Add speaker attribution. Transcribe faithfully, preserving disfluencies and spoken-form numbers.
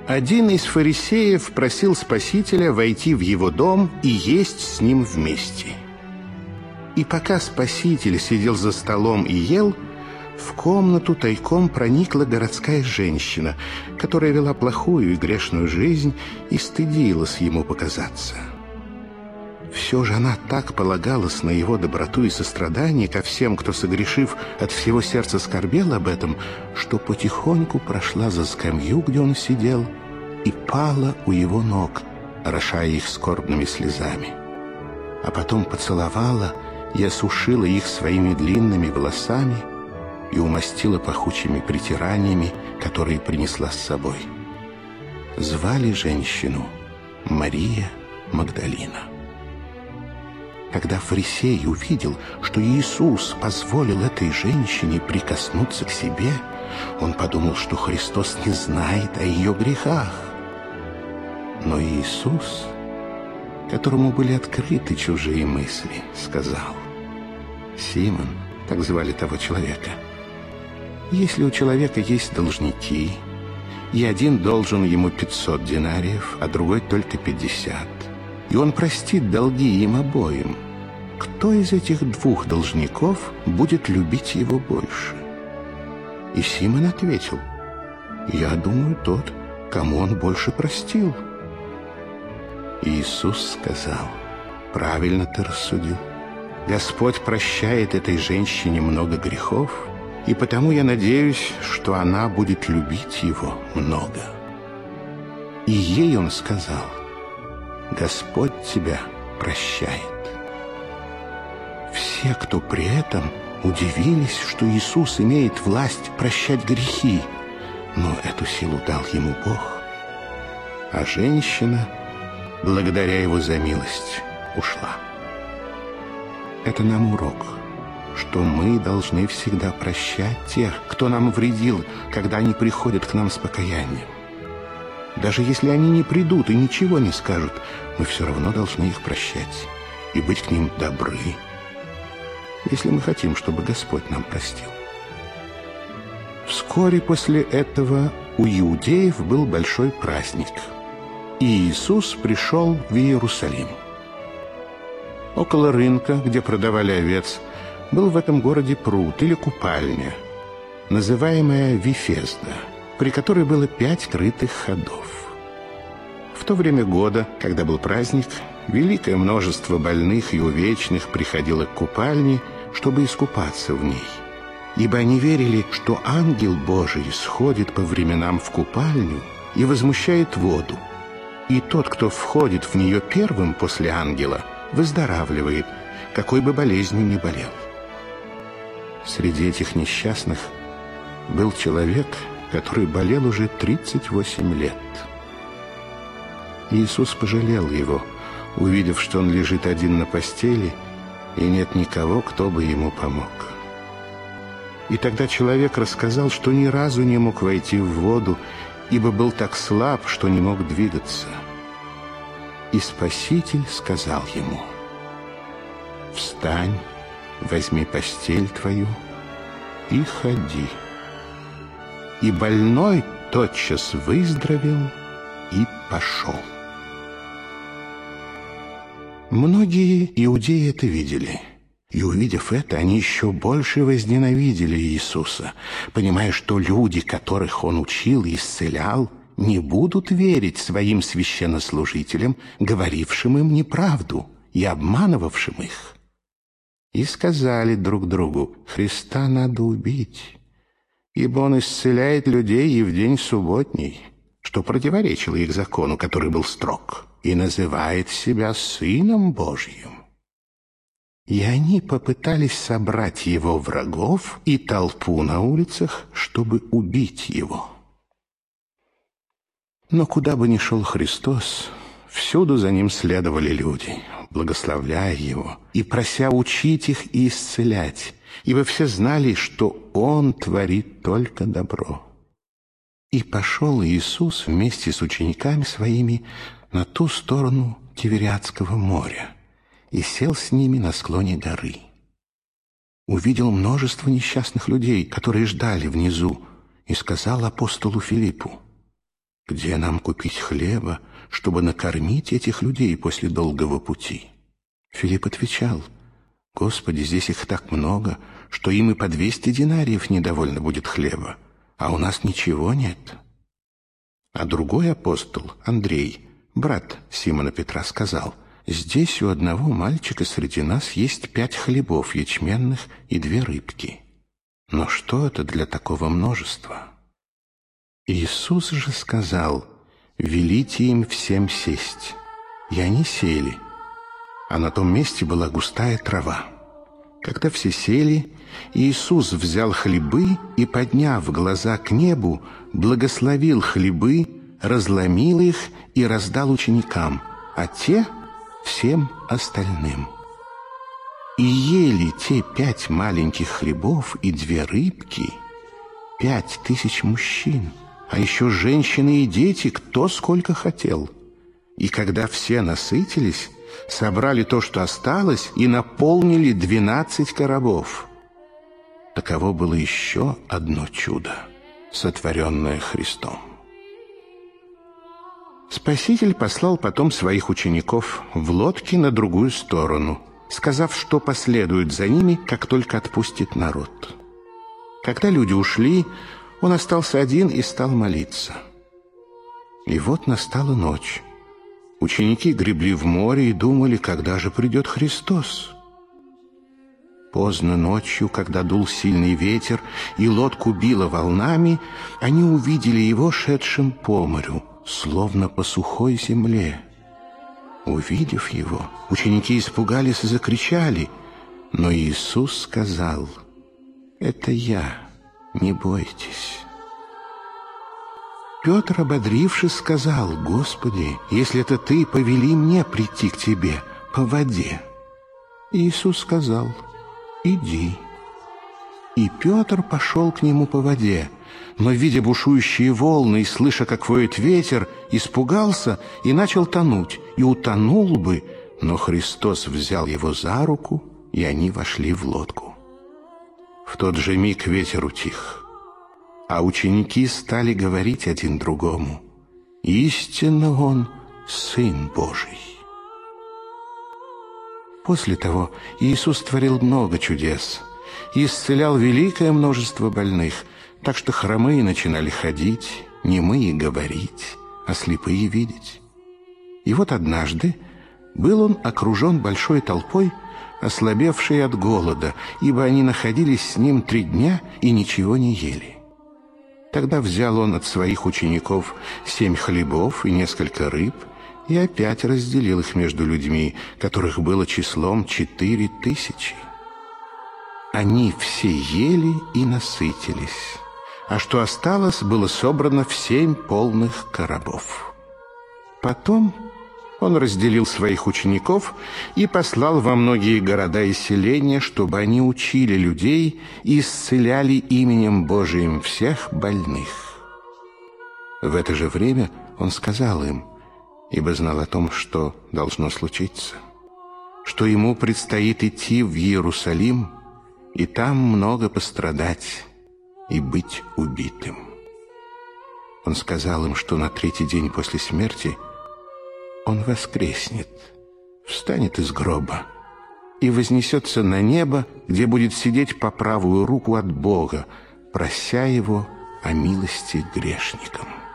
Speaker 1: Один из фарисеев просил Спасителя войти в его дом и есть с ним вместе. И пока Спаситель сидел за столом и ел, в комнату тайком проникла городская женщина, которая вела плохую и грешную жизнь и стыдилась ему показаться. Все же она так полагалась на его доброту и сострадание ко всем, кто, согрешив, от всего сердца скорбел об этом, что потихоньку прошла за скамью, где он сидел, и пала у его ног, орошая их скорбными слезами. А потом поцеловала и осушила их своими длинными волосами и умастила пахучими притираниями, которые принесла с собой. Звали женщину Мария Магдалина. Когда фарисей увидел, что Иисус позволил этой женщине прикоснуться к себе, он подумал, что Христос не знает о ее грехах. Но Иисус, которому были открыты чужие мысли, сказал: «Симон», так звали того человека, «если у человека есть должники, и один должен ему пятьсот динариев, а другой только пятьдесят, и он простит долги им обоим, кто из этих двух должников будет любить его больше?» И Симон ответил: «Я думаю, тот, кому он больше простил». Иисус сказал: «Правильно ты рассудил. Господь прощает этой женщине много грехов, и потому я надеюсь, что она будет любить его много». И ей он сказал: «Господь тебя прощает». Все, кто при этом, удивились, что Иисус имеет власть прощать грехи, но эту силу дал ему Бог. А женщина, благодаря его за милость, ушла. Это нам урок, что мы должны всегда прощать тех, кто нам вредил, когда они приходят к нам с покаянием. Даже если они не придут и ничего не скажут, мы все равно должны их прощать и быть к ним добры, если мы хотим, чтобы Господь нам простил. Вскоре после этого у иудеев был большой праздник, и Иисус пришел в Иерусалим. Около рынка, где продавали овец, был в этом городе пруд или купальня, называемая Вифезда, при которой было пять крытых ходов. В то время года, когда был праздник, великое множество больных и увечных приходило к купальне, чтобы искупаться в ней, ибо они верили, что ангел Божий сходит по временам в купальню и возмущает воду, и тот, кто входит в нее первым после ангела, выздоравливает, какой бы болезнью ни болел. Среди этих несчастных был человек, который болел уже тридцать восемь лет. Иисус пожалел его, увидев, что он лежит один на постели, и нет никого, кто бы ему помог. И тогда человек рассказал, что ни разу не мог войти в воду, ибо был так слаб, что не мог двигаться. И Спаситель сказал ему: «Встань, возьми постель твою и ходи». И больной тотчас выздоровел и пошел. Многие иудеи это видели, и, увидев это, они еще больше возненавидели Иисуса, понимая, что люди, которых Он учил и исцелял, не будут верить своим священнослужителям, говорившим им неправду и обманывавшим их. И сказали друг другу: «Христа надо убить, ибо Он исцеляет людей и в день субботний», что противоречило их закону, который был строг, и называет себя Сыном Божьим. И они попытались собрать его врагов и толпу на улицах, чтобы убить его. Но куда бы ни шел Христос, всюду за ним следовали люди, благословляя его и прося учить их и исцелять, ибо все знали, что Он творит только добро. И пошел Иисус вместе с учениками своими на ту сторону Тивериадского моря и сел с ними на склоне горы. Увидел множество несчастных людей, которые ждали внизу, и сказал апостолу Филиппу: Где нам купить хлеба, чтобы накормить этих людей после долгого пути? Филипп отвечал: Господи, здесь их так много, что им и по двести динариев недовольно будет хлеба, а у нас ничего нет. А другой апостол, Андрей, брат Симона Петра, сказал: здесь у одного мальчика среди нас есть пять хлебов ячменных и две рыбки. Но что это для такого множества? Иисус же сказал: велите им всем сесть. И они сели, а на том месте была густая трава. Когда все сели, Иисус взял хлебы и, подняв глаза к небу, благословил хлебы, разломил их и раздал ученикам, а те — всем остальным. И ели те пять маленьких хлебов и две рыбки пять тысяч мужчин, а еще женщины и дети, кто сколько хотел. И когда все насытились, собрали то, что осталось, и наполнили двенадцать коробов. Таково было еще одно чудо, сотворенное Христом. Спаситель послал потом своих учеников в лодке на другую сторону, сказав, что последует за ними, как только отпустит народ. Когда люди ушли, он остался один и стал молиться. И вот настала ночь. Ученики гребли в море и думали, когда же придет Христос. Поздно ночью, когда дул сильный ветер и лодку било волнами, они увидели его шедшим по морю, словно по сухой земле. Увидев его, ученики испугались и закричали, но Иисус сказал: «Это я, не бойтесь». Петр, ободрившись, сказал: «Господи, если это Ты, повели мне прийти к Тебе по воде». Иисус сказал: «Иди». И Петр пошел к Нему по воде, но, видя бушующие волны и слыша, как воет ветер, испугался и начал тонуть, и утонул бы, но Христос взял его за руку, и они вошли в лодку. В тот же миг ветер утих, а ученики стали говорить один другому: «Истинно Он Сын Божий». После того Иисус творил много чудес и исцелял великое множество больных, так что хромые начинали ходить, немые говорить, а слепые видеть. И вот однажды был он окружен большой толпой, ослабевшей от голода, ибо они находились с ним три дня и ничего не ели. Тогда взял он от своих учеников семь хлебов и несколько рыб и опять разделил их между людьми, которых было числом четыре тысячи. Они все ели и насытились, а что осталось, было собрано в семь полных коробов. Потом он разделил своих учеников и послал во многие города и селения, чтобы они учили людей и исцеляли именем Божиим всех больных. В это же время он сказал им, ибо знал о том, что должно случиться, что ему предстоит идти в Иерусалим и там много пострадать и быть убитым. Он сказал им, что на третий день после смерти он воскреснет, встанет из гроба и вознесется на небо, где будет сидеть по правую руку от Бога, прося Его о милости грешникам.